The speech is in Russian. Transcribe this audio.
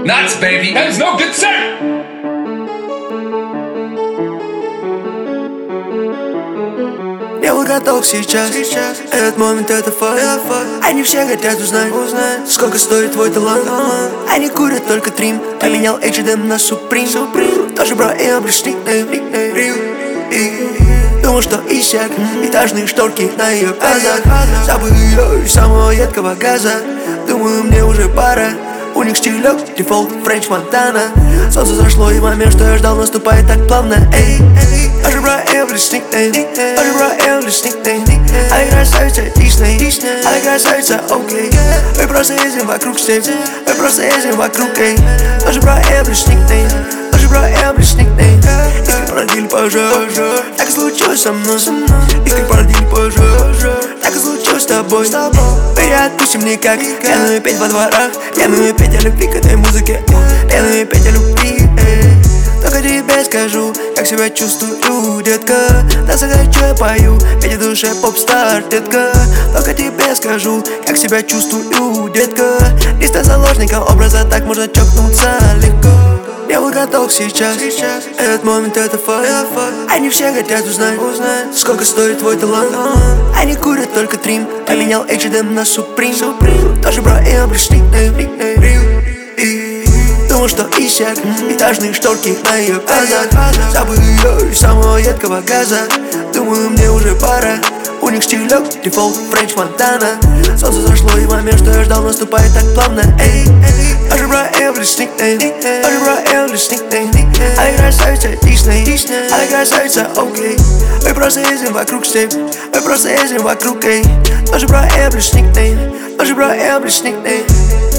Nuts, baby. That is no good, sir. Я вот готов сейчас, этот момент это факт. Они все хотят узнать, сколько стоит твой талант. Они курят только трим, поменял H&M на Supreme. Тоже бро, я брешь никнейм. Думал, что иссяк, этажные шторки на ее глазах. Забыл ее из самого едкого газа. Думаю, мне уже пора. У них стилек, дефолт, Френч Монтана. Солнце зашло, и момент, что я ждал, наступает так плавно. Эй, тоже бро, я брешь никнейм. Тоже бро, я брешь никнейм. Ай, красавица, Дисней. Ай, красавица, окей. Мы просто ездим вокруг степь. Мы просто ездим вокруг, эй. Тоже бро, я брешь никнейм. Тоже бро, я брешь никнейм. Искры породили пожар. Так и случилось со мной. Искры породили пожар. Так и случилось с тобой. Мы не отпустим никак. Пьяную петь во дворах. Пьяную петь о любви к этой музыке. Пьяную петь о любви. Только тебе скажу, как себя чувствую, детка. Да захочу, я пою, петь в душе поп-стар, детка. Только тебе скажу, как себя чувствую, детка. Не стань заложником образа, так можно чокнуться легко. Я вот готов сейчас, этот момент это факт. Они все хотят узнать, сколько стоит твой талант. Они курят только трим, поменял H&M на Supreme. Тоже бро, я брешь никнейм. Думал, что иссяк, этажные шторки на ее глазах. Забыл ее из самого едкого газа. Думаю, мне уже пора. У них стилек, дефолт, Френч Монтана. Солнце зашло, и момент, что я ждал, наступает так плавно. Эй, тоже бро, я брешь никнейм. Тоже бро, я брешь никнейм. Ай, красавица, Дисней. Ай, красавица, окей. Мы просто ездим вокруг степь. Мы просто ездим вокруг, эй. Тоже бро, я брешь никнейм. Тоже бро, я брешь никнейм.